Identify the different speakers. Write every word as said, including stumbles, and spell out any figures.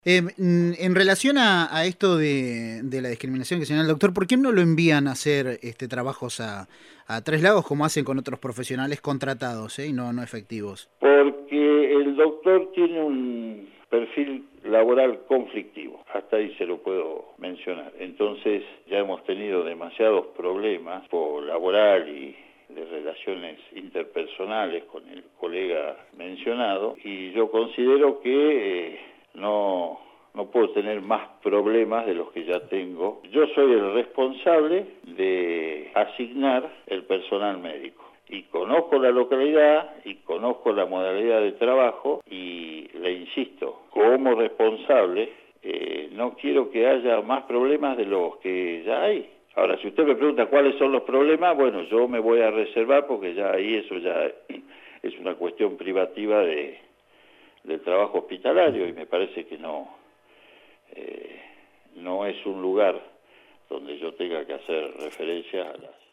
Speaker 1: Eh, mm, en relación a, a esto de, de la discriminación que señala el doctor, ¿por qué no lo envían a hacer este, trabajos a, a Tres Lagos como hacen con otros profesionales contratados, eh, y no, no efectivos?
Speaker 2: Porque el doctor tiene un perfil laboral conflictivo, hasta ahí se lo puedo mencionar. Entonces ya hemos tenido demasiados problemas por laboral y de relaciones interpersonales con el colega mencionado, y yo considero que eh, no, no puedo tener más problemas de los que ya tengo. Yo soy el responsable de asignar el personal médico. Y conozco la localidad y conozco la modalidad de trabajo y le insisto, como responsable, eh, no quiero que haya más problemas de los que ya hay. Ahora, si usted me pregunta cuáles son los problemas, bueno, yo me voy a reservar porque ya ahí eso ya es una cuestión privativa de, del trabajo hospitalario y me parece que no, eh, no es un lugar donde yo tenga que hacer referencia a las